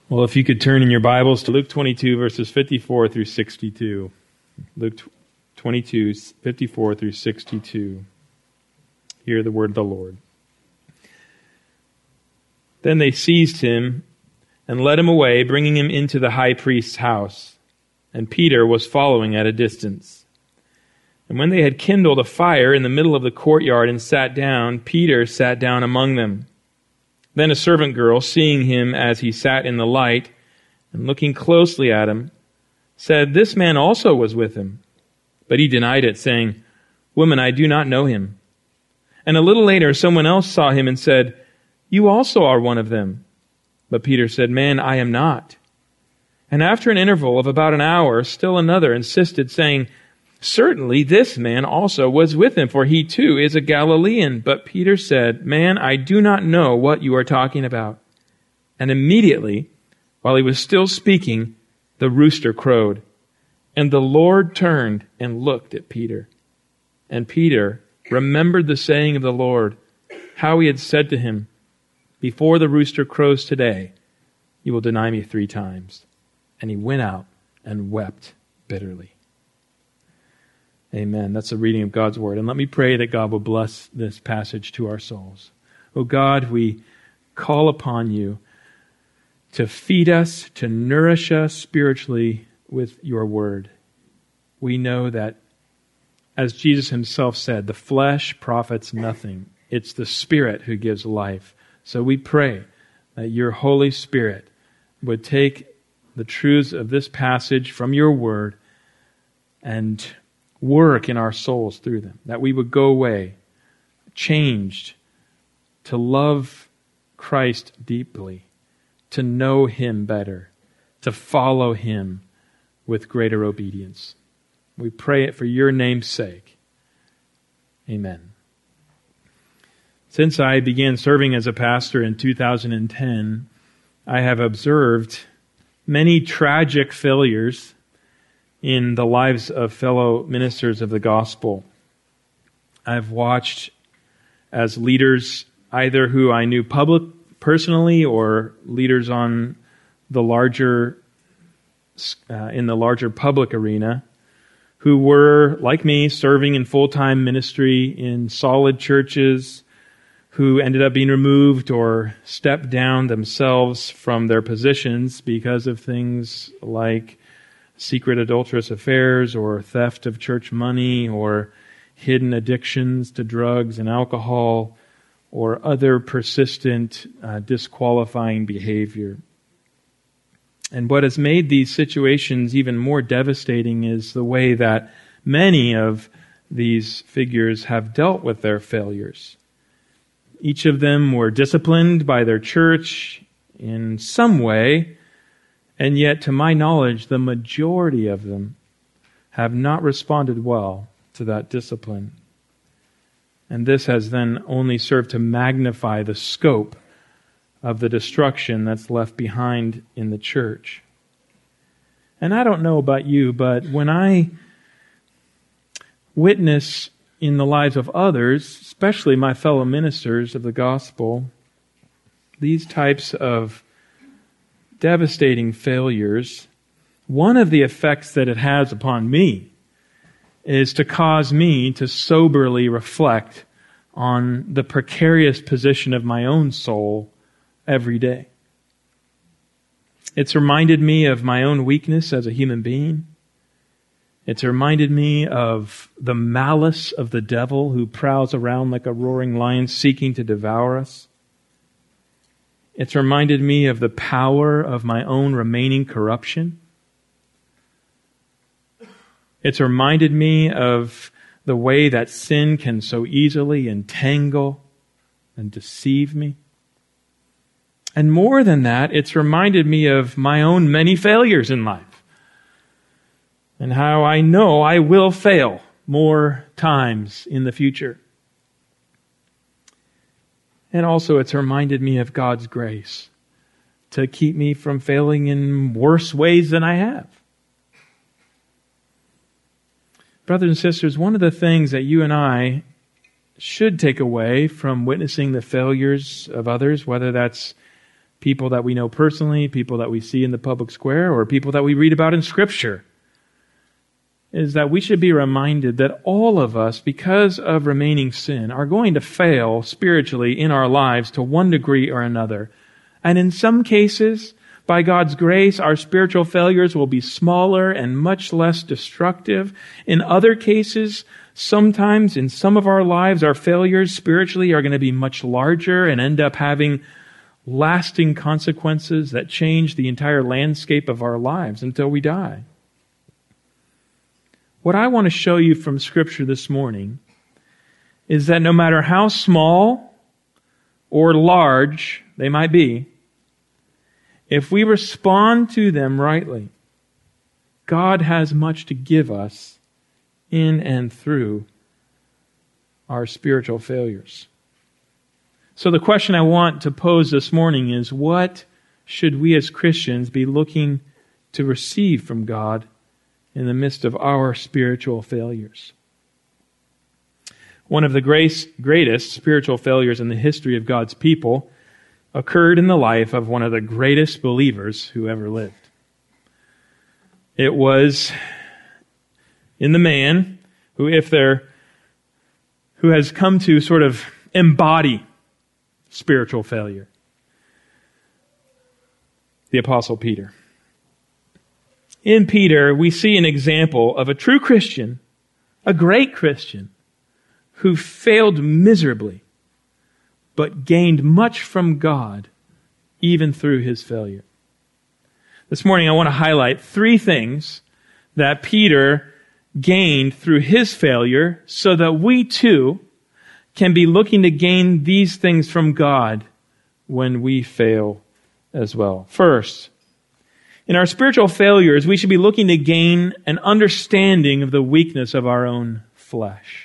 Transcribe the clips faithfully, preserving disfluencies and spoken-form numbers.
Well, if you could turn in your Bibles to Luke twenty-two, verses fifty-four through sixty-two. Luke twenty-two, fifty-four through sixty-two. Hear the word of the Lord. Then they seized him and led him away, bringing him into the high priest's house. And Peter was following at a distance. And when they had kindled a fire in the middle of the courtyard and sat down, Peter sat down among them. Then a servant girl, seeing him as he sat in the light, and looking closely at him, said, "This man also was with him." But he denied it, saying, "Woman, I do not know him." And a little later someone else saw him and said, "You also are one of them." But Peter said, "Man, I am not." And after an interval of about an hour, still another insisted, saying, "Certainly this man also was with him, for he too is a Galilean." But Peter said, "Man, I do not know what you are talking about." And immediately, while he was still speaking, the rooster crowed. And the Lord turned and looked at Peter. And Peter remembered the saying of the Lord, how he had said to him, "Before the rooster crows today, you will deny me three times." And he went out and wept bitterly. Amen. That's a reading of God's Word. And let me pray that God will bless this passage to our souls. Oh God, we call upon you to feed us, to nourish us spiritually with your Word. We know that, as Jesus himself said, the flesh profits nothing. It's the Spirit who gives life. So we pray that your Holy Spirit would take the truths of this passage from your Word and work in our souls through them, that we would go away changed to love Christ deeply, to know him better, to follow him with greater obedience. We pray it for your name's sake. Amen. Since I began serving as a pastor in two thousand ten, I have observed many tragic failures in the lives of fellow ministers of the gospel. I've watched as leaders, either who I knew public personally or leaders on the larger, uh, in the larger public arena, who were, like me, serving in full-time ministry in solid churches, who ended up being removed or stepped down themselves from their positions because of things like secret adulterous affairs or theft of church money or hidden addictions to drugs and alcohol or other persistent uh, disqualifying behavior. And what has made these situations even more devastating is the way that many of these figures have dealt with their failures. Each of them were disciplined by their church in some way, and yet, to my knowledge, the majority of them have not responded well to that discipline. And this has then only served to magnify the scope of the destruction that's left behind in the church. And I don't know about you, but when I witness in the lives of others, especially my fellow ministers of the gospel, these types of devastating failures, one of the effects that it has upon me is to cause me to soberly reflect on the precarious position of my own soul every day. It's reminded me of my own weakness as a human being. It's reminded me of the malice of the devil who prowls around like a roaring lion seeking to devour us. It's reminded me of the power of my own remaining corruption. It's reminded me of the way that sin can so easily entangle and deceive me. And more than that, it's reminded me of my own many failures in life and how I know I will fail more times in the future. And also it's reminded me of God's grace to keep me from failing in worse ways than I have. Brothers and sisters, one of the things that you and I should take away from witnessing the failures of others, whether that's people that we know personally, people that we see in the public square, or people that we read about in Scripture, is that we should be reminded that all of us, because of remaining sin, are going to fail spiritually in our lives to one degree or another. And in some cases, by God's grace, our spiritual failures will be smaller and much less destructive. In other cases, sometimes in some of our lives, our failures spiritually are going to be much larger and end up having lasting consequences that change the entire landscape of our lives until we die. What I want to show you from Scripture this morning is that no matter how small or large they might be, if we respond to them rightly, God has much to give us in and through our spiritual failures. So the question I want to pose this morning is, what should we as Christians be looking to receive from God in the midst of our spiritual failures? One of the grace, greatest spiritual failures in the history of God's people occurred in the life of one of the greatest believers who ever lived. It was in the man who, if there, who has come to sort of embody spiritual failure, the Apostle Peter. In Peter, we see an example of a true Christian, a great Christian, who failed miserably, but gained much from God, even through his failure. This morning I want to highlight three things that Peter gained through his failure so that we too can be looking to gain these things from God when we fail as well. First, in our spiritual failures, we should be looking to gain an understanding of the weakness of our own flesh.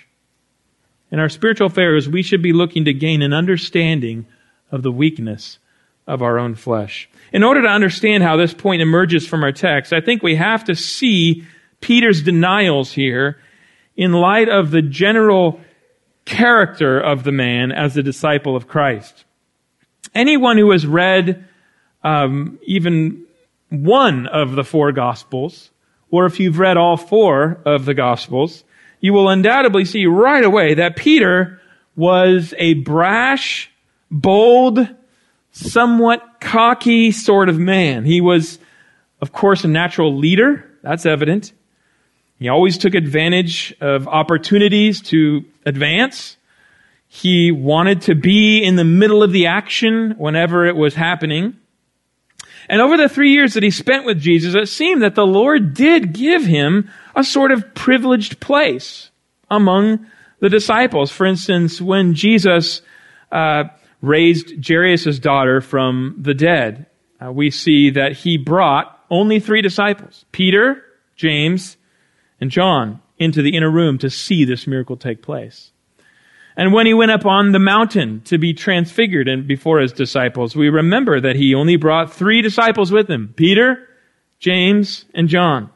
In our spiritual failures, we should be looking to gain an understanding of the weakness of our own flesh. In order to understand how this point emerges from our text, I think we have to see Peter's denials here in light of the general character of the man as a disciple of Christ. Anyone who has read um, even one of the four Gospels, or if you've read all four of the Gospels, you will undoubtedly see right away that Peter was a brash, bold, somewhat cocky sort of man. He was, of course, a natural leader. That's evident. He always took advantage of opportunities to advance. He wanted to be in the middle of the action whenever it was happening. And over the three years that he spent with Jesus, it seemed that the Lord did give him a sort of privileged place among the disciples. For instance, when Jesus uh, raised Jairus' daughter from the dead, uh, we see that he brought only three disciples, Peter, James, and John, into the inner room to see this miracle take place. And when he went up on the mountain to be transfigured and before his disciples, we remember that he only brought three disciples with him, Peter, James, and John.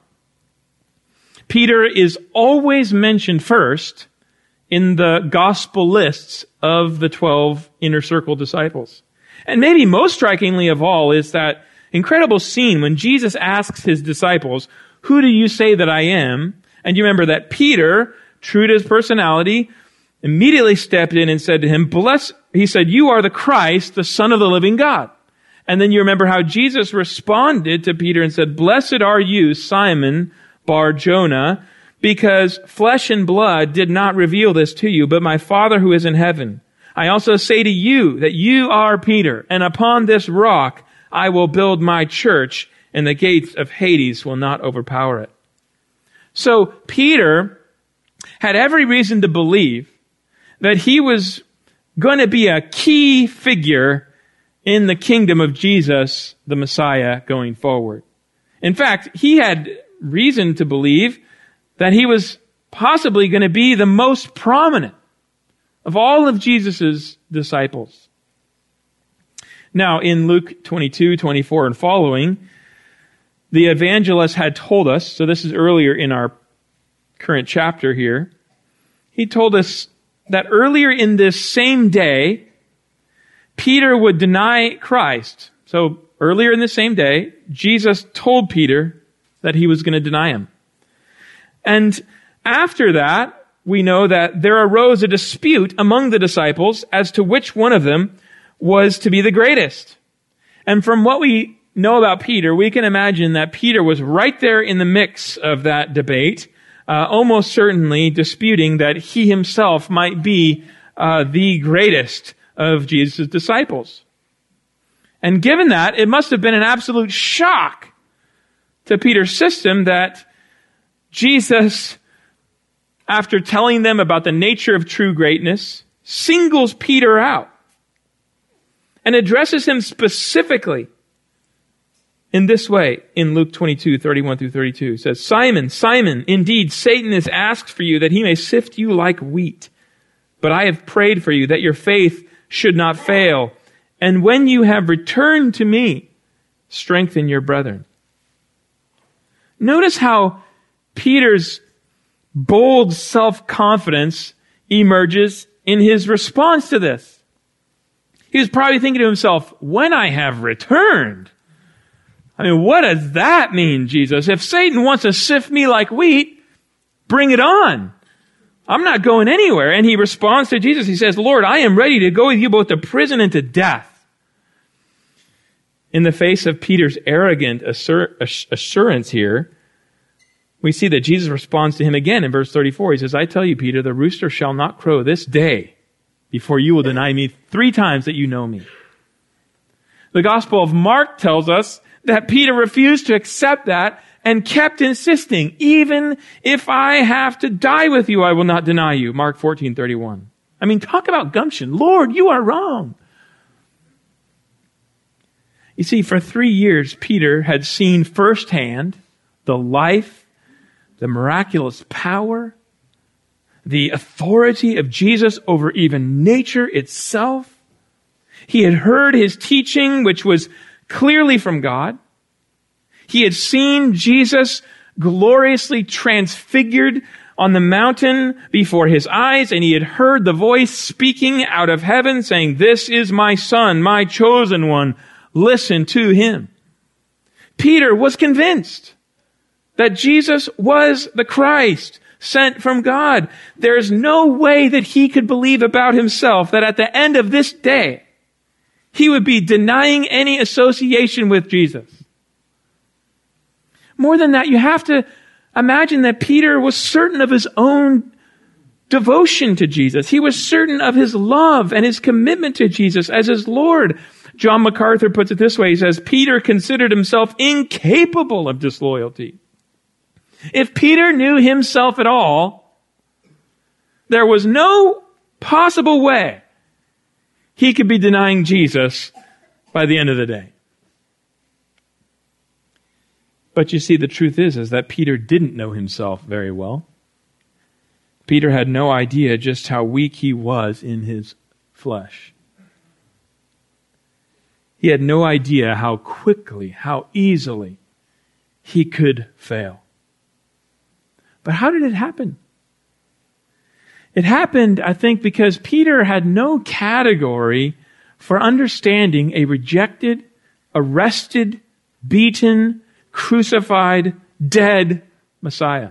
Peter is always mentioned first in the gospel lists of the twelve inner circle disciples. And maybe most strikingly of all is that incredible scene when Jesus asks his disciples, "Who do you say that I am?" And you remember that Peter, true to his personality, immediately stepped in and said to him, Bless, he said, "You are the Christ, the Son of the living God." And then you remember how Jesus responded to Peter and said, "Blessed are you, Simon Bar-Jonah, because flesh and blood did not reveal this to you, but my Father who is in heaven. I also say to you that you are Peter, and upon this rock I will build my church, and the gates of Hades will not overpower it." So Peter had every reason to believe that he was going to be a key figure in the kingdom of Jesus, the Messiah, going forward. In fact, he had reason to believe that he was possibly going to be the most prominent of all of Jesus' disciples. Now, in Luke twenty-two, twenty-four and following, the evangelist had told us, so this is earlier in our current chapter here, he told us that earlier in this same day, Peter would deny Christ. So earlier in the same day, Jesus told Peter that he was going to deny him. And after that, we know that there arose a dispute among the disciples as to which one of them was to be the greatest. And from what we know about Peter, we can imagine that Peter was right there in the mix of that debate, uh, almost certainly disputing that he himself might be uh, the greatest of Jesus' disciples. And given that, it must have been an absolute shock to Peter's system that Jesus, after telling them about the nature of true greatness, singles Peter out and addresses him specifically in this way in Luke twenty-two, thirty-one through thirty-two. It says, Simon, Simon, indeed Satan has asked for you that he may sift you like wheat. But I have prayed for you that your faith should not fail. And when you have returned to me, strengthen your brethren. Notice how Peter's bold self-confidence emerges in his response to this. He was probably thinking to himself, when I have returned. I mean, what does that mean, Jesus? If Satan wants to sift me like wheat, bring it on. I'm not going anywhere. And he responds to Jesus. He says, Lord, I am ready to go with you both to prison and to death. In the face of Peter's arrogant assur- assurance here, we see that Jesus responds to him again in verse thirty-four. He says, I tell you, Peter, the rooster shall not crow this day before you will deny me three times that you know me. The Gospel of Mark tells us that Peter refused to accept that and kept insisting, even if I have to die with you, I will not deny you. Mark fourteen thirty-one. I mean, talk about gumption. Lord, you are wrong. You see, for three years, Peter had seen firsthand the life, the miraculous power, the authority of Jesus over even nature itself. He had heard his teaching, which was clearly from God. He had seen Jesus gloriously transfigured on the mountain before his eyes, and he had heard the voice speaking out of heaven saying, this is my son, my chosen one. Listen to him. Peter was convinced that Jesus was the Christ sent from God. There's no way that he could believe about himself that at the end of this day, he would be denying any association with Jesus. More than that, you have to imagine that Peter was certain of his own devotion to Jesus. He was certain of his love and his commitment to Jesus as his Lord. John MacArthur puts it this way. He says, Peter considered himself incapable of disloyalty. If Peter knew himself at all, there was no possible way he could be denying Jesus by the end of the day. But you see, the truth is, is that Peter didn't know himself very well. Peter had no idea just how weak he was in his flesh. He had no idea how quickly, how easily he could fail. But how did it happen? It happened, I think, because Peter had no category for understanding a rejected, arrested, beaten, crucified, dead Messiah.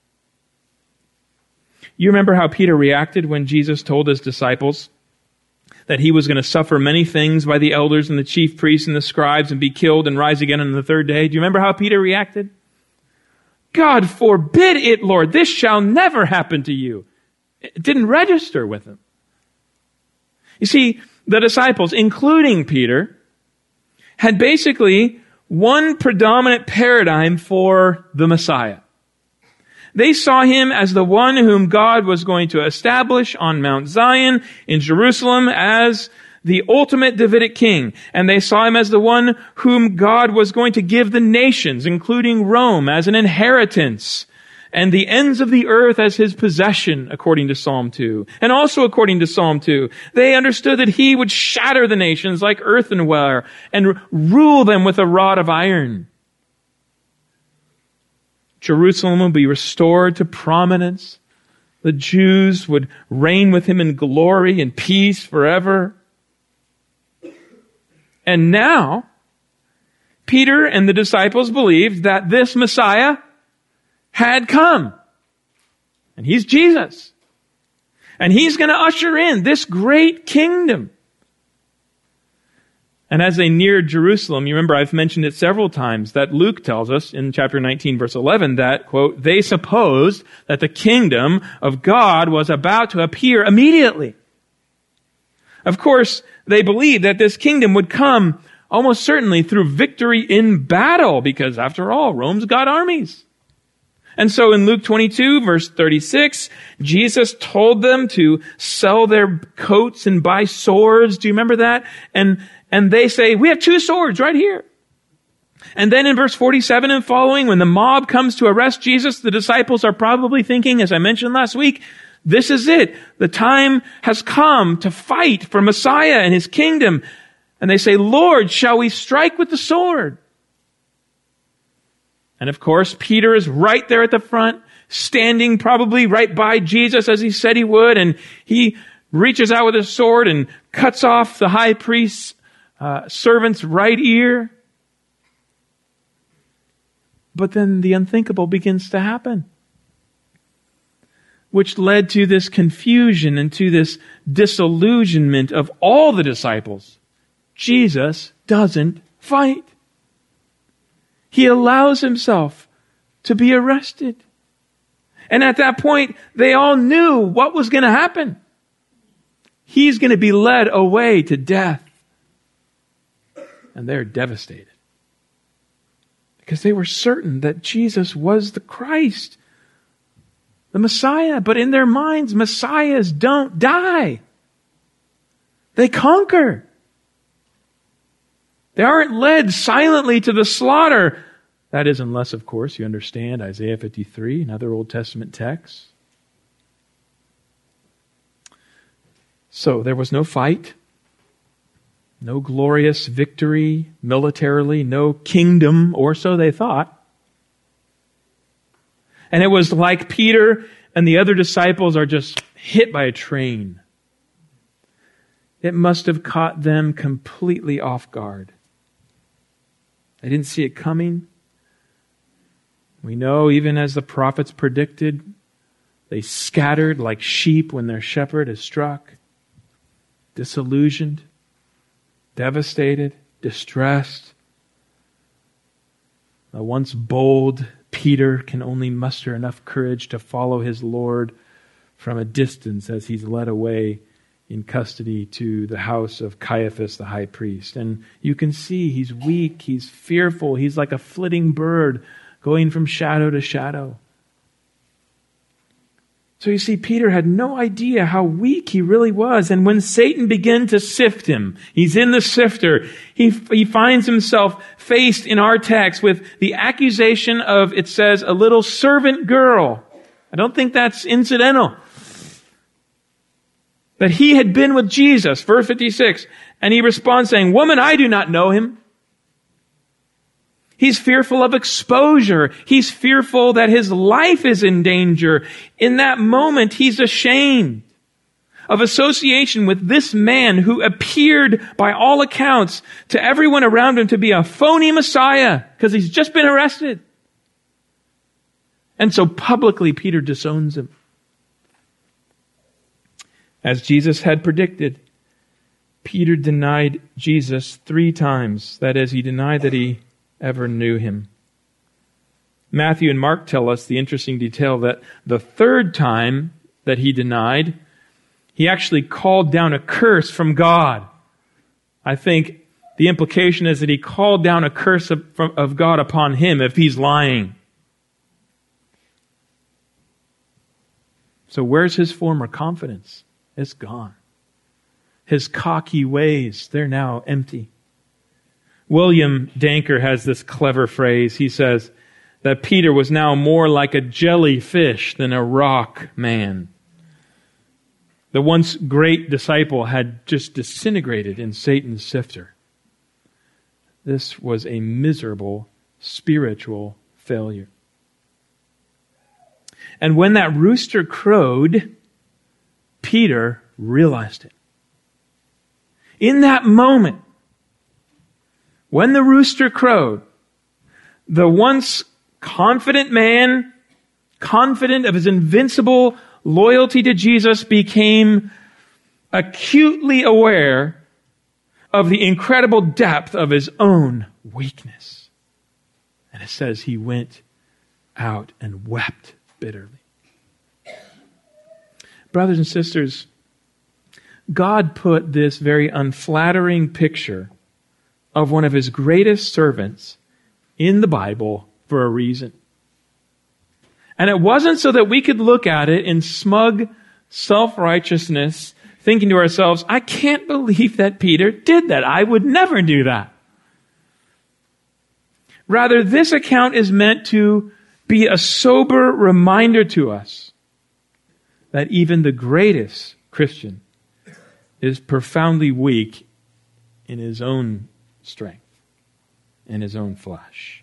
You remember how Peter reacted when Jesus told his disciples that he was going to suffer many things by the elders and the chief priests and the scribes and be killed and rise again on the third day? Do you remember how Peter reacted? God forbid it, Lord. This shall never happen to you. It didn't register with him. You see, the disciples, including Peter, had basically one predominant paradigm for the Messiah. They saw him as the one whom God was going to establish on Mount Zion in Jerusalem as the ultimate Davidic king. And they saw him as the one whom God was going to give the nations, including Rome, as an inheritance, and the ends of the earth as his possession, according to Psalm two. And also according to Psalm two, they understood that he would shatter the nations like earthenware and rule them with a rod of iron. Jerusalem would be restored to prominence. The Jews would reign with him in glory and peace forever. And now, Peter and the disciples believed that this Messiah had come. And he's Jesus. And he's going to usher in this great kingdom. And as they neared Jerusalem, you remember I've mentioned it several times, that Luke tells us in chapter nineteen, verse eleven, that, quote, they supposed that the kingdom of God was about to appear immediately. Of course, they believed that this kingdom would come almost certainly through victory in battle, because after all, Rome's got armies. And so in Luke twenty-two, verse thirty-six, Jesus told them to sell their coats and buy swords. Do you remember that? And, and they say, we have two swords right here. And then in verse forty-seven and following, when the mob comes to arrest Jesus, the disciples are probably thinking, as I mentioned last week, this is it. The time has come to fight for Messiah and his kingdom. And they say, Lord, shall we strike with the sword? And of course, Peter is right there at the front, standing probably right by Jesus as he said he would. And he reaches out with his sword and cuts off the high priest's uh, servant's right ear. But then the unthinkable begins to happen, which led to this confusion and to this disillusionment of all the disciples. Jesus doesn't fight. He allows himself to be arrested. And at that point, they all knew what was going to happen. He's going to be led away to death. And they're devastated, because they were certain that Jesus was the Christ, the Messiah. But in their minds, Messiahs don't die. They conquer. They aren't led silently to the slaughter. That is, unless, of course, you understand Isaiah fifty-three and other Old Testament texts. So there was no fight, no glorious victory militarily, no kingdom, or so they thought. And it was like Peter and the other disciples are just hit by a train. It must have caught them completely off guard. They didn't see it coming. We know, even as the prophets predicted, they scattered like sheep when their shepherd is struck. Disillusioned, devastated, distressed. The once bold Peter can only muster enough courage to follow his Lord from a distance as he's led away in custody to the house of Caiaphas, the high priest. And you can see he's weak, he's fearful, he's like a flitting bird going from shadow to shadow. So you see, Peter had no idea how weak he really was. And when Satan began to sift him, he's in the sifter, he, he finds himself faced in our text with the accusation of, it says, a little servant girl. I don't think that's incidental. That he had been with Jesus, verse fifty-six, and he responds saying, woman, I do not know him. He's fearful of exposure. He's fearful that his life is in danger. In that moment, he's ashamed of association with this man who appeared, by all accounts, to everyone around him to be a phony Messiah, because he's just been arrested. And so publicly, Peter disowns him. As Jesus had predicted, Peter denied Jesus three times. That is, he denied that he ever knew him. Matthew and Mark tell us the interesting detail that the third time that he denied, he actually called down a curse from God. I think the implication is that he called down a curse of, of God upon him if he's lying. So where's his former confidence? It's gone. His cocky ways, they're now empty. William Danker has this clever phrase. He says that Peter was now more like a jellyfish than a rock man. The once great disciple had just disintegrated in Satan's sifter. This was a miserable spiritual failure. And when that rooster crowed, Peter realized it. In that moment, when the rooster crowed, The once confident man, confident of his invincible loyalty to Jesus, became acutely aware of the incredible depth of his own weakness. And it says he went out and wept bitterly. Brothers and sisters, God put this very unflattering picture of one of his greatest servants in the Bible for a reason. And it wasn't so that we could look at it in smug self-righteousness, thinking to ourselves, I can't believe that Peter did that. I would never do that. Rather, this account is meant to be a sober reminder to us that even the greatest Christian is profoundly weak in his own strength, in his own flesh.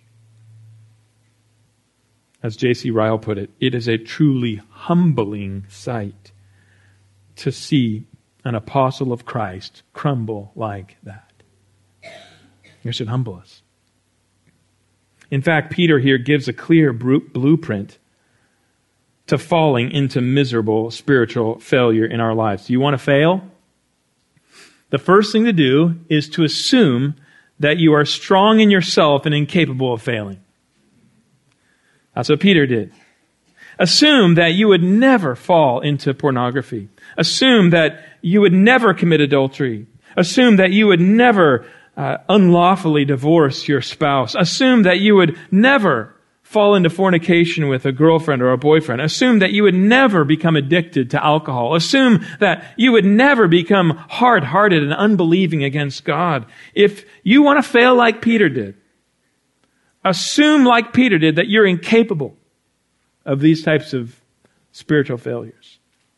As J C Ryle put it, it is a truly humbling sight to see an apostle of Christ crumble like that. It should humble us. In fact, Peter here gives a clear blueprint to falling into miserable spiritual failure in our lives. Do you want to fail? The first thing to do is to assume that you are strong in yourself and incapable of failing. That's what Peter did. Assume that you would never fall into pornography. Assume that you would never commit adultery. Assume that you would never uh, unlawfully divorce your spouse. Assume that you would never fall into fornication with a girlfriend or a boyfriend. Assume that you would never become addicted to alcohol. Assume that you would never become hard-hearted and unbelieving against God. If you want to fail like Peter did, assume like Peter did that you're incapable of these types of spiritual failures.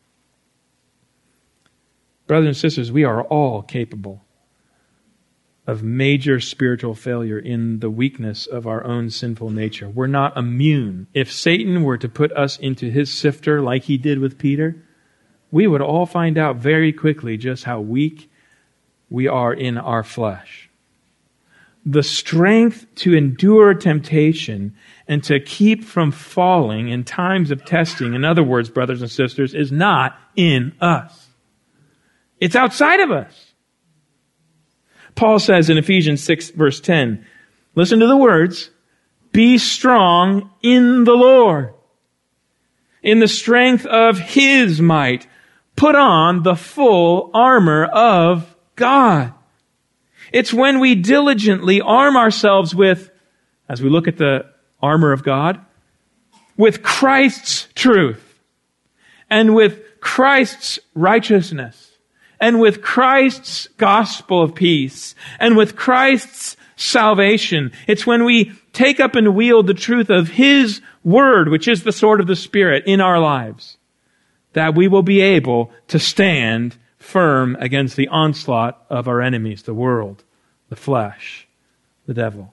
Brothers and sisters, we are all capable of major spiritual failure in the weakness of our own sinful nature. We're not immune. If Satan were to put us into his sifter like he did with Peter, we would all find out very quickly just how weak we are in our flesh. The strength to endure temptation and to keep from falling in times of testing, in other words, brothers and sisters, is not in us. It's outside of us. Paul says in Ephesians six, verse ten, listen to the words, be strong in the Lord, in the strength of His might. Put on the full armor of God. It's when we diligently arm ourselves with, as we look at the armor of God, with Christ's truth, and with Christ's righteousness, and with Christ's gospel of peace, and with Christ's salvation. It's when we take up and wield the truth of His word, which is the sword of the Spirit, in our lives, that we will be able to stand firm against the onslaught of our enemies, the world, the flesh, the devil.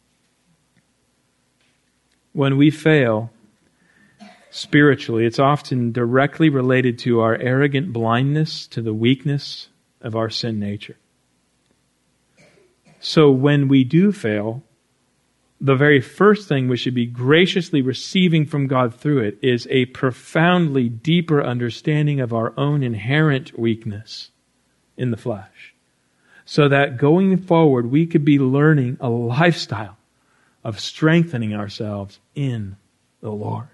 When we fail spiritually, it's often directly related to our arrogant blindness to the weakness of our sin nature. So when we do fail, the very first thing we should be graciously receiving from God through it is a profoundly deeper understanding of our own inherent weakness in the flesh. So that going forward, we could be learning a lifestyle of strengthening ourselves in the Lord.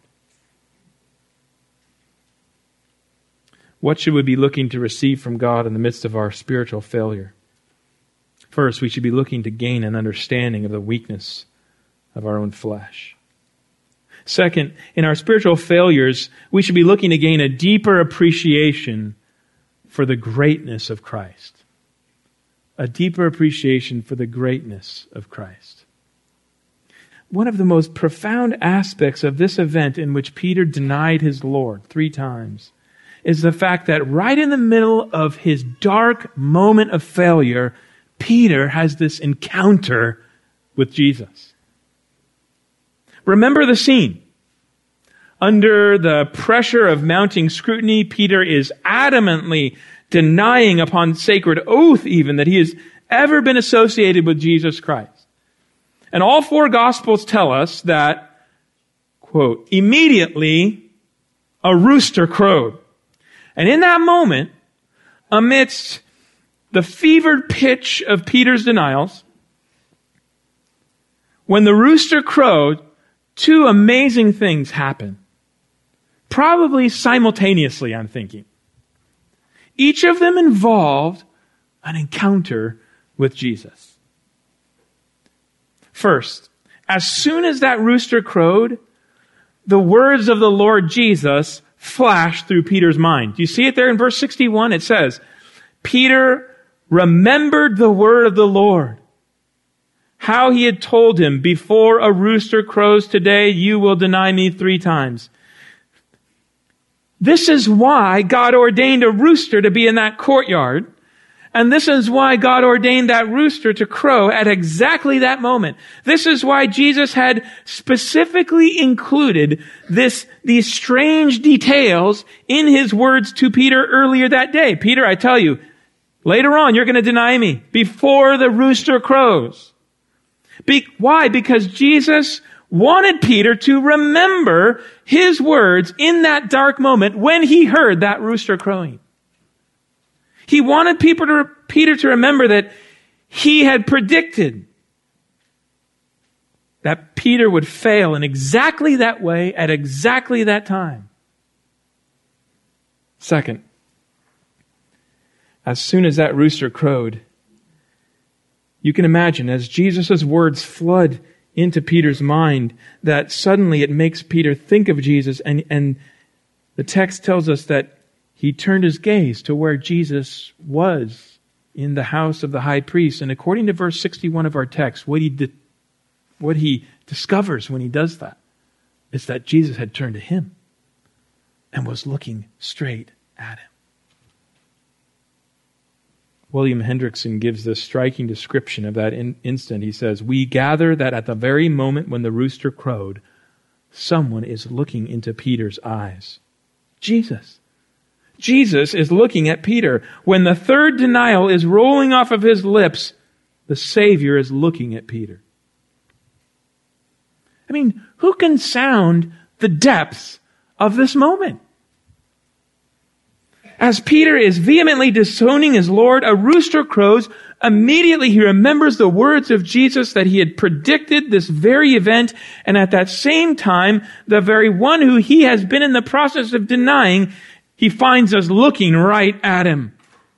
What should we be looking to receive from God in the midst of our spiritual failure? First, we should be looking to gain an understanding of the weakness of our own flesh. Second, in our spiritual failures, we should be looking to gain a deeper appreciation for the greatness of Christ. A deeper appreciation for the greatness of Christ. One of the most profound aspects of this event in which Peter denied his Lord three times is the fact that right in the middle of his dark moment of failure, Peter has this encounter with Jesus. Remember the scene. Under the pressure of mounting scrutiny, Peter is adamantly denying upon sacred oath even that he has ever been associated with Jesus Christ. And all four Gospels tell us that, quote, immediately a rooster crowed. And in that moment, amidst the fevered pitch of Peter's denials, when the rooster crowed, two amazing things happened. Probably simultaneously, I'm thinking. Each of them involved an encounter with Jesus. First, as soon as that rooster crowed, the words of the Lord Jesus flashed through Peter's mind. Do you see it there in verse sixty-one? It says, Peter remembered the word of the Lord, how he had told him, before a rooster crows today, you will deny me three times. This is why God ordained a rooster to be in that courtyard. And this is why God ordained that rooster to crow at exactly that moment. This is why Jesus had specifically included this, these strange details in his words to Peter earlier that day. Peter, I tell you, later on, you're going to deny me before the rooster crows. Be- why? Because Jesus wanted Peter to remember his words in that dark moment when he heard that rooster crowing. He wanted Peter to, Peter to remember that he had predicted that Peter would fail in exactly that way at exactly that time. Second, as soon as that rooster crowed, you can imagine as Jesus' words flood into Peter's mind that suddenly it makes Peter think of Jesus, and, and the text tells us that he turned his gaze to where Jesus was in the house of the high priest. And according to verse sixty-one of our text, what he, di- what he discovers when he does that is that Jesus had turned to him and was looking straight at him. William Hendrickson gives this striking description of that in- instant. He says, we gather that at the very moment when the rooster crowed, someone is looking into Peter's eyes. Jesus. Jesus is looking at Peter. When the third denial is rolling off of his lips, the Savior is looking at Peter. I mean, who can sound the depths of this moment? As Peter is vehemently disowning his Lord, a rooster crows. Immediately he remembers the words of Jesus that he had predicted this very event, and at that same time, the very one who he has been in the process of denying, he finds us looking right at him.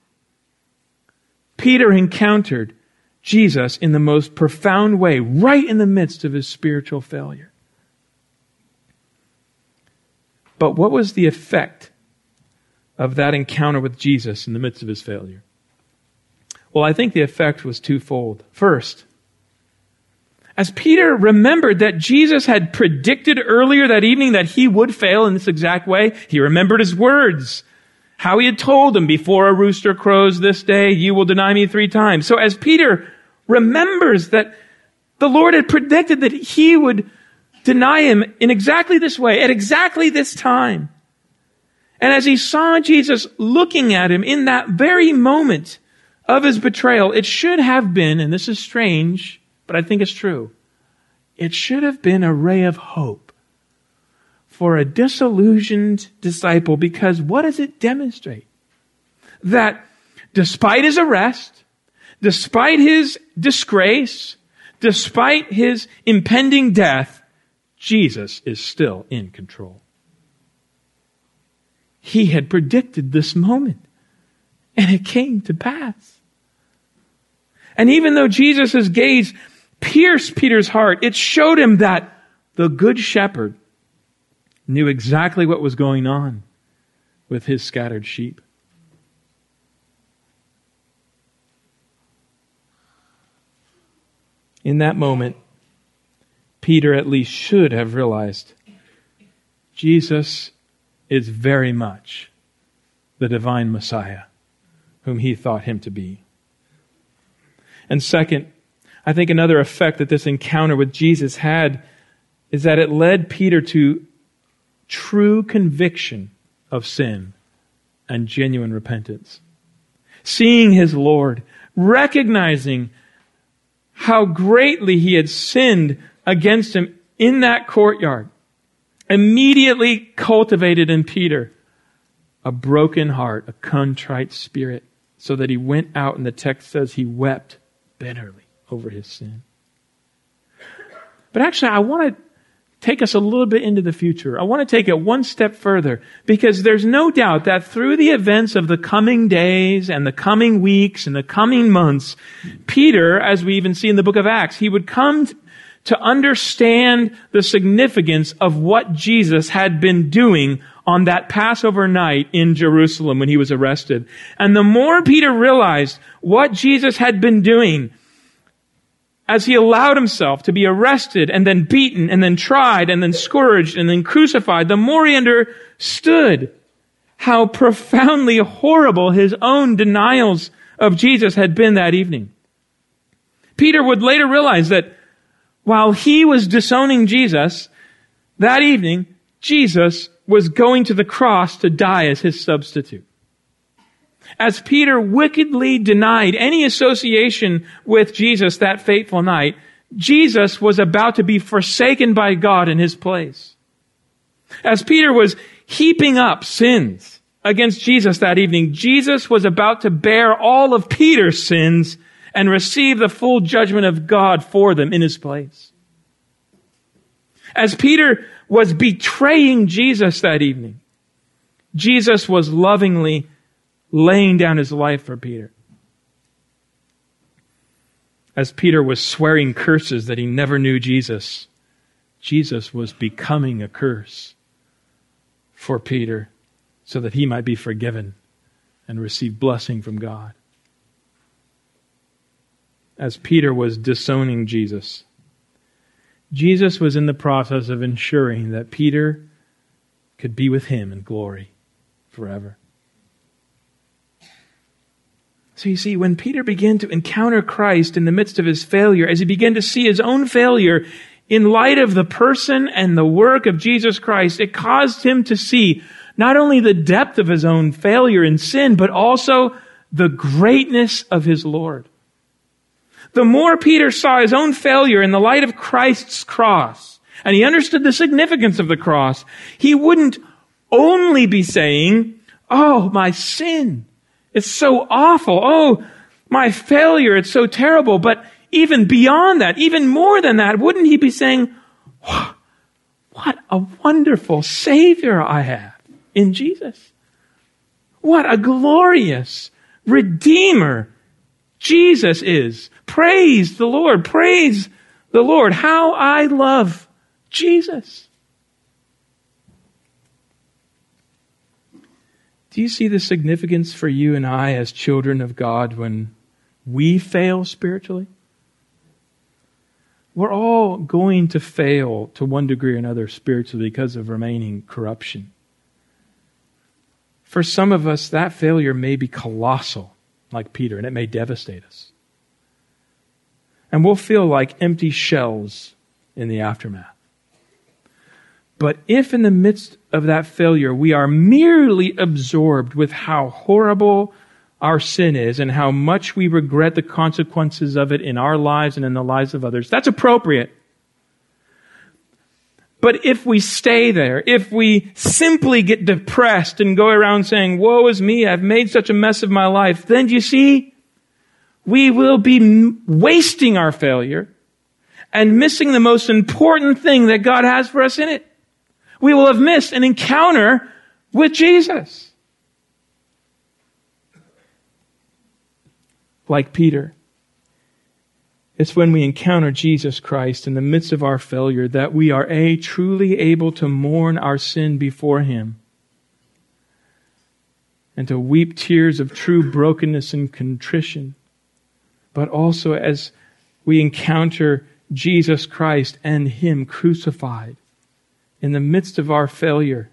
Peter encountered Jesus in the most profound way, right in the midst of his spiritual failure. But what was the effect of that encounter with Jesus in the midst of his failure? Well, I think the effect was twofold. First, as Peter remembered that Jesus had predicted earlier that evening that he would fail in this exact way, he remembered his words, how he had told him, before a rooster crows this day, you will deny me three times. So as Peter remembers that the Lord had predicted that he would deny him in exactly this way, at exactly this time, and as he saw Jesus looking at him in that very moment of his betrayal, it should have been, and this is strange, but I think it's true, it should have been a ray of hope for a disillusioned disciple, because what does it demonstrate? That despite his arrest, despite his disgrace, despite his impending death, Jesus is still in control. He had predicted this moment, and it came to pass. And even though Jesus' gaze pierced Peter's heart, it showed him that the Good Shepherd knew exactly what was going on with his scattered sheep. In that moment, Peter at least should have realized Jesus is very much the divine Messiah whom he thought him to be. And second, I think another effect that this encounter with Jesus had is that it led Peter to true conviction of sin and genuine repentance. Seeing his Lord, recognizing how greatly he had sinned against him in that courtyard, immediately cultivated in Peter a broken heart, a contrite spirit, so that he went out, and the text says he wept bitterly over his sin. But actually, I want to take us a little bit into the future. I want to take it one step further, because there's no doubt that through the events of the coming days and the coming weeks and the coming months, Peter, as we even see in the book of Acts, he would come to understand the significance of what Jesus had been doing on that Passover night in Jerusalem when he was arrested. And the more Peter realized what Jesus had been doing, as he allowed himself to be arrested and then beaten and then tried and then scourged and then crucified, the more he understood how profoundly horrible his own denials of Jesus had been that evening. Peter would later realize that while he was disowning Jesus, that evening, Jesus was going to the cross to die as his substitute. As Peter wickedly denied any association with Jesus that fateful night, Jesus was about to be forsaken by God in his place. As Peter was heaping up sins against Jesus that evening, Jesus was about to bear all of Peter's sins and receive the full judgment of God for them in his place. As Peter was betraying Jesus that evening, Jesus was lovingly laying down his life for Peter. As Peter was swearing curses that he never knew Jesus, Jesus was becoming a curse for Peter so that he might be forgiven and receive blessing from God. As Peter was disowning Jesus, Jesus was in the process of ensuring that Peter could be with him in glory forever. So you see, when Peter began to encounter Christ in the midst of his failure, as he began to see his own failure in light of the person and the work of Jesus Christ, it caused him to see not only the depth of his own failure and sin, but also the greatness of his Lord. The more Peter saw his own failure in the light of Christ's cross, and he understood the significance of the cross, he wouldn't only be saying, "Oh, my sin, it's so awful. Oh, my failure, it's so terrible." But even beyond that, even more than that, wouldn't he be saying, "What a wonderful Savior I have in Jesus. What a glorious Redeemer Jesus is. Praise the Lord. Praise the Lord. How I love Jesus." Do you see the significance for you and I as children of God when we fail spiritually? We're all going to fail to one degree or another spiritually because of remaining corruption. For some of us, that failure may be colossal, like Peter, and it may devastate us. And we'll feel like empty shells in the aftermath. But if in the midst of that failure we are merely absorbed with how horrible our sin is and how much we regret the consequences of it in our lives and in the lives of others, that's appropriate. But if we stay there, if we simply get depressed and go around saying, "Woe is me, I've made such a mess of my life," then you see, we will be wasting our failure and missing the most important thing that God has for us in it. We will have missed an encounter with Jesus. Like Peter, it's when we encounter Jesus Christ in the midst of our failure that we are A, truly able to mourn our sin before Him and to weep tears of true brokenness and contrition, but also as we encounter Jesus Christ and Him crucified in the midst of our failure,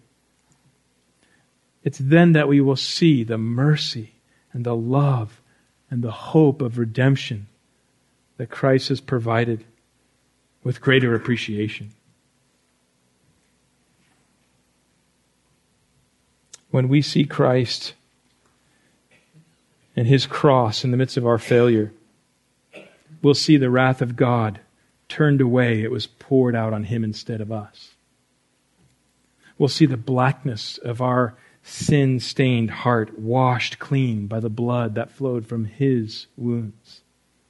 it's then that we will see the mercy and the love and the hope of redemption that Christ has provided with greater appreciation. When we see Christ and His cross in the midst of our failure, we'll see the wrath of God turned away. It was poured out on him instead of us. We'll see the blackness of our sin-stained heart washed clean by the blood that flowed from his wounds.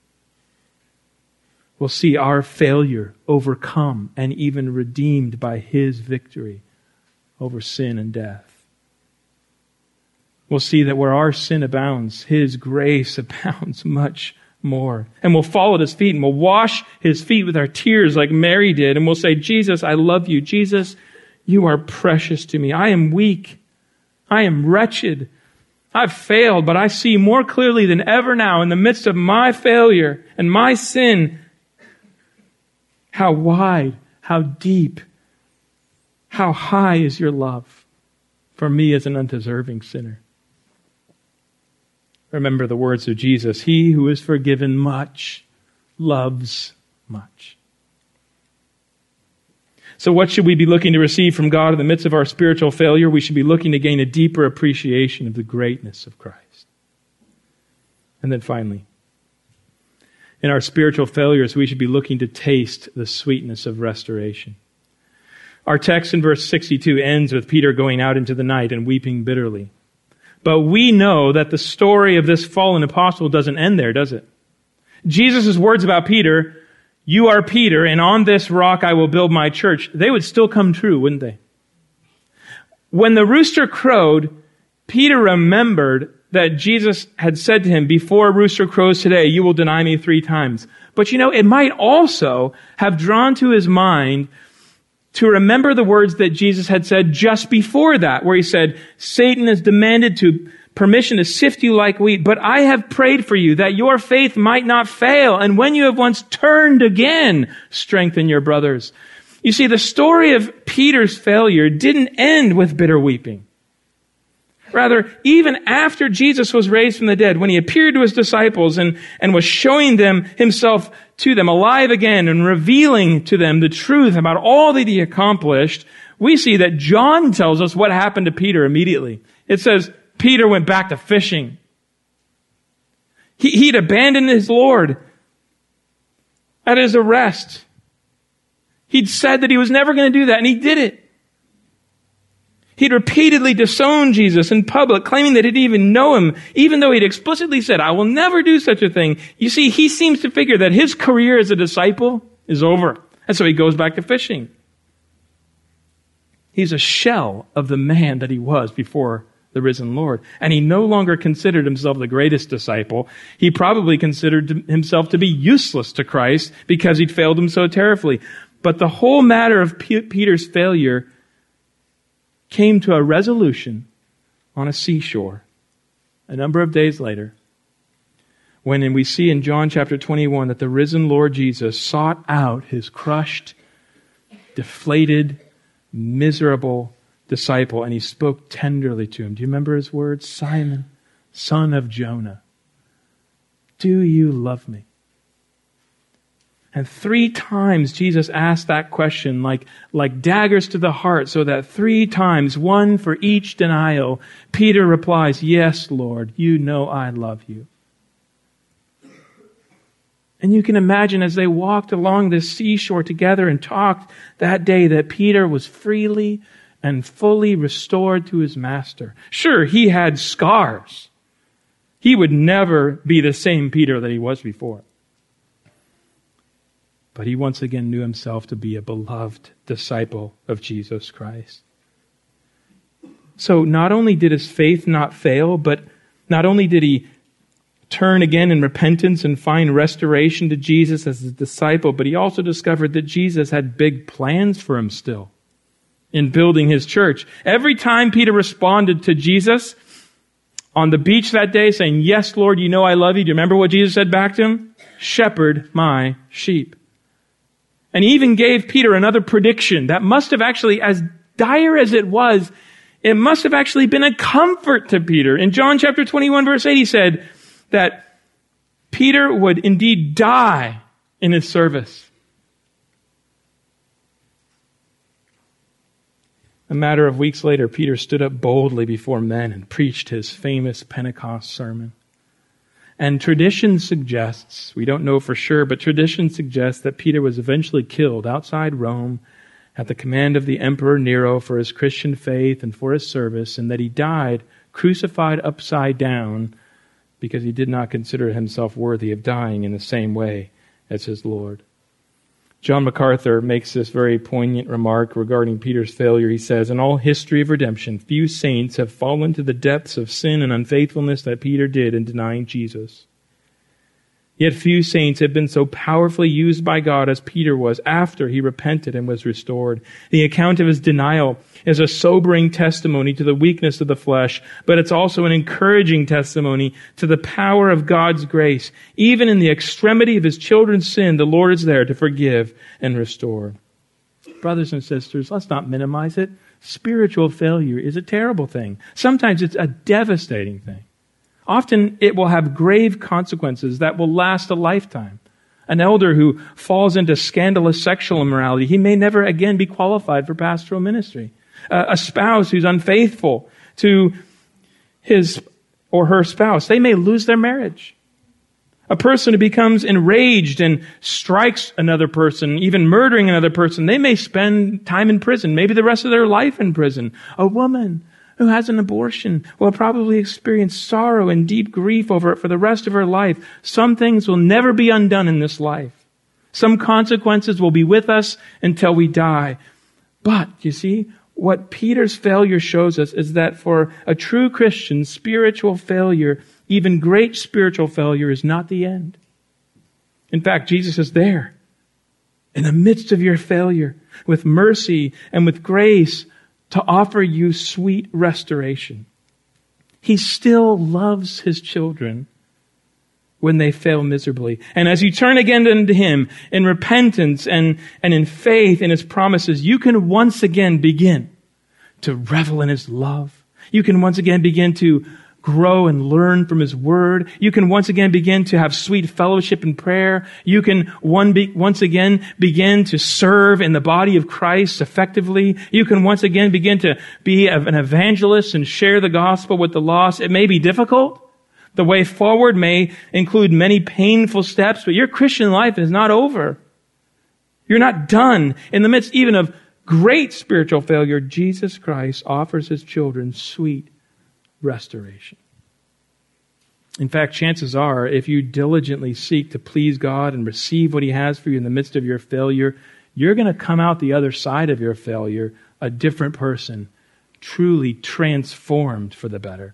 We'll see our failure overcome and even redeemed by his victory over sin and death. We'll see that where our sin abounds, his grace abounds much more. And we'll fall at his feet and we'll wash his feet with our tears like Mary did. And we'll say, Jesus, I love you. Jesus, you are precious to me. I am weak. I am wretched. I've failed, but I see more clearly than ever now in the midst of my failure and my sin how wide, how deep, how high is your love for me as an undeserving sinner. Remember the words of Jesus, he who is forgiven much loves much. So what should we be looking to receive from God in the midst of our spiritual failure? We should be looking to gain a deeper appreciation of the greatness of Christ. And then finally, in our spiritual failures, we should be looking to taste the sweetness of restoration. Our text in verse sixty-two ends with Peter going out into the night and weeping bitterly. But we know that the story of this fallen apostle doesn't end there, does it? Jesus' words about Peter, you are Peter, and on this rock I will build my church, they would still come true, wouldn't they? When the rooster crowed, Peter remembered that Jesus had said to him, before a rooster crows today, you will deny me three times. But you know, it might also have drawn to his mind to remember the words that Jesus had said just before that, where he said, Satan has demanded to permission to sift you like wheat, but I have prayed for you that your faith might not fail. And when you have once turned again, strengthen your brothers. You see, the story of Peter's failure didn't end with bitter weeping. Rather, even after Jesus was raised from the dead, when he appeared to his disciples and, and was showing them himself to them alive again and revealing to them the truth about all that he accomplished, we see that John tells us what happened to Peter immediately. It says, Peter went back to fishing. He, he'd abandoned his Lord at his arrest. He'd said that he was never going to do that, and he did it. He'd repeatedly disowned Jesus in public, claiming that he didn't even know him, even though he'd explicitly said, I will never do such a thing. You see, he seems to figure that his career as a disciple is over. And so he goes back to fishing. He's a shell of the man that he was before the risen Lord. And he no longer considered himself the greatest disciple. He probably considered himself to be useless to Christ because he'd failed him so terribly. But the whole matter of P- Peter's failure came to a resolution on a seashore a number of days later, when we see in John chapter twenty-one that the risen Lord Jesus sought out his crushed, deflated, miserable disciple, and he spoke tenderly to him. Do you remember his words? Simon, son of Jonah, do you love me? And three times Jesus asked that question like, like daggers to the heart, so that three times, one for each denial, Peter replies, yes, Lord, you know I love you. And you can imagine as they walked along this seashore together and talked that day that Peter was freely and fully restored to his master. Sure, he had scars. He would never be the same Peter that he was before. But he once again knew himself to be a beloved disciple of Jesus Christ. So not only did his faith not fail, but not only did he turn again in repentance and find restoration to Jesus as his disciple, but he also discovered that Jesus had big plans for him still in building his church. Every time Peter responded to Jesus on the beach that day saying, yes, Lord, you know I love you. Do you remember what Jesus said back to him? Shepherd my sheep. And he even gave Peter another prediction that must have actually, as dire as it was, it must have actually been a comfort to Peter. In John chapter twenty-one, verse eight, he said that Peter would indeed die in his service. A matter of weeks later, Peter stood up boldly before men and preached his famous Pentecost sermon. And tradition suggests, we don't know for sure, but tradition suggests that Peter was eventually killed outside Rome at the command of the Emperor Nero for his Christian faith and for his service, and that he died crucified upside down because he did not consider himself worthy of dying in the same way as his Lord. John MacArthur makes this very poignant remark regarding Peter's failure. He says, "In all history of redemption, few saints have fallen to the depths of sin and unfaithfulness that Peter did in denying Jesus. Yet few saints have been so powerfully used by God as Peter was after he repented and was restored. The account of his denial is a sobering testimony to the weakness of the flesh, but it's also an encouraging testimony to the power of God's grace. Even in the extremity of his children's sin, the Lord is there to forgive and restore." Brothers and sisters, let's not minimize it. Spiritual failure is a terrible thing. Sometimes it's a devastating thing. Often it will have grave consequences that will last a lifetime. An elder who falls into scandalous sexual immorality, he may never again be qualified for pastoral ministry. Uh, a spouse who's unfaithful to his or her spouse, they may lose their marriage. A person who becomes enraged and strikes another person, even murdering another person, they may spend time in prison, maybe the rest of their life in prison. A woman who has an abortion will probably experience sorrow and deep grief over it for the rest of her life. Some things will never be undone in this life. Some consequences will be with us until we die. But, you see, what Peter's failure shows us is that for a true Christian, spiritual failure, even great spiritual failure, is not the end. In fact, Jesus is there in the midst of your failure with mercy and with grace to offer you sweet restoration. He still loves his children when they fail miserably. And as you turn again unto him in repentance and, and in faith in his promises, you can once again begin to revel in his love. You can once again begin to grow and learn from his word. You can once again begin to have sweet fellowship in prayer. You can one be, once again begin to serve in the body of Christ effectively. You can once again begin to be an evangelist and share the gospel with the lost. It may be difficult. The way forward may include many painful steps, but your Christian life is not over. You're not done. In the midst even of great spiritual failure, Jesus Christ offers his children sweet restoration. In fact, chances are, if you diligently seek to please God and receive what he has for you in the midst of your failure, you're going to come out the other side of your failure a different person, truly transformed for the better.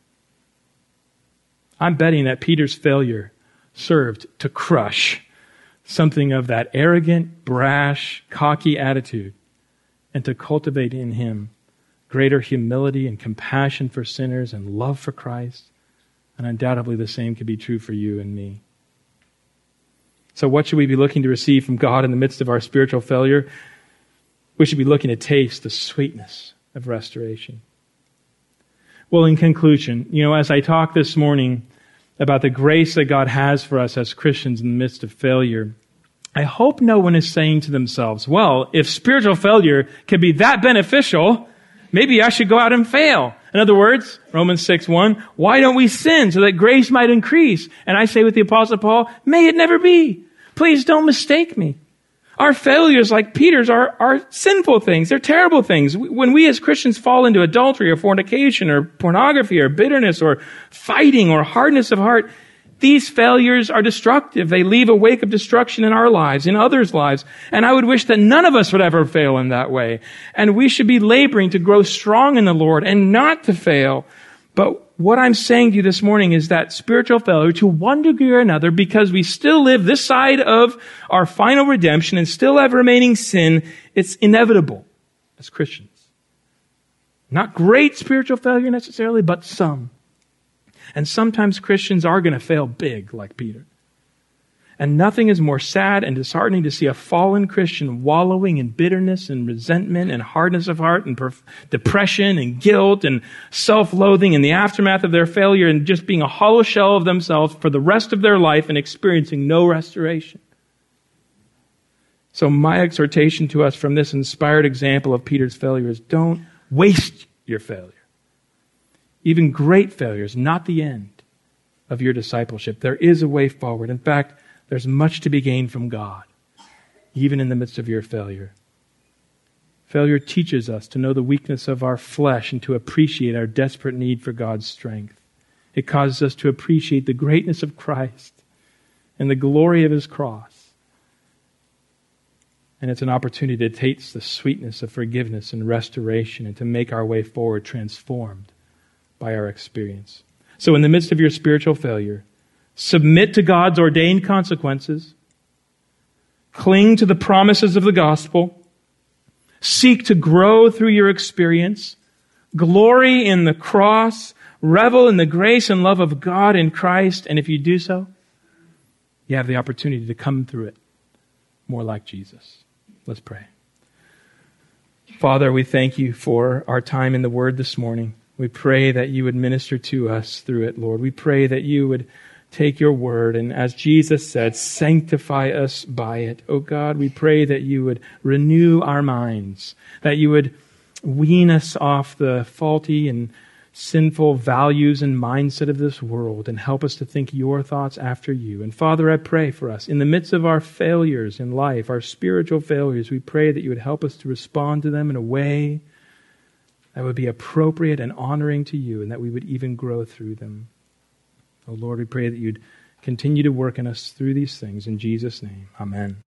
I'm betting that Peter's failure served to crush something of that arrogant, brash, cocky attitude and to cultivate in him greater humility and compassion for sinners and love for Christ. And undoubtedly the same could be true for you and me. So what should we be looking to receive from God in the midst of our spiritual failure? We should be looking to taste the sweetness of restoration. Well, in conclusion, you know, as I talk this morning about the grace that God has for us as Christians in the midst of failure, I hope no one is saying to themselves, well, if spiritual failure can be that beneficial, maybe I should go out and fail. In other words, Romans six one, why don't we sin so that grace might increase? And I say with the Apostle Paul, may it never be. Please don't mistake me. Our failures, like Peter's, are, are sinful things. They're terrible things. When we as Christians fall into adultery or fornication or pornography or bitterness or fighting or hardness of heart, these failures are destructive. They leave a wake of destruction in our lives, in others' lives. And I would wish that none of us would ever fail in that way. And we should be laboring to grow strong in the Lord and not to fail. But what I'm saying to you this morning is that spiritual failure, to one degree or another, because we still live this side of our final redemption and still have remaining sin, it's inevitable as Christians. Not great spiritual failure necessarily, but some. And sometimes Christians are going to fail big, like Peter. And nothing is more sad and disheartening to see a fallen Christian wallowing in bitterness and resentment and hardness of heart and perf- depression and guilt and self-loathing in the aftermath of their failure and just being a hollow shell of themselves for the rest of their life and experiencing no restoration. So my exhortation to us from this inspired example of Peter's failure is don't waste your failure. Even great failure is not the end of your discipleship. There is a way forward. In fact, there's much to be gained from God, even in the midst of your failure. Failure teaches us to know the weakness of our flesh and to appreciate our desperate need for God's strength. It causes us to appreciate the greatness of Christ and the glory of His cross. And it's an opportunity to taste the sweetness of forgiveness and restoration and to make our way forward transformed by our experience. So in the midst of your spiritual failure, submit to God's ordained consequences, cling to the promises of the gospel, seek to grow through your experience, glory in the cross, revel in the grace and love of God in Christ, and if you do so, you have the opportunity to come through it more like Jesus. Let's pray. Father, we thank you for our time in the Word this morning. We pray that you would minister to us through it, Lord. We pray that you would take your Word and, as Jesus said, sanctify us by it. Oh God, we pray that you would renew our minds, that you would wean us off the faulty and sinful values and mindset of this world and help us to think your thoughts after you. And Father, I pray for us in the midst of our failures in life, our spiritual failures, we pray that you would help us to respond to them in a way that would be appropriate and honoring to you and that we would even grow through them. Oh Lord, we pray that you'd continue to work in us through these things. In Jesus' name, amen.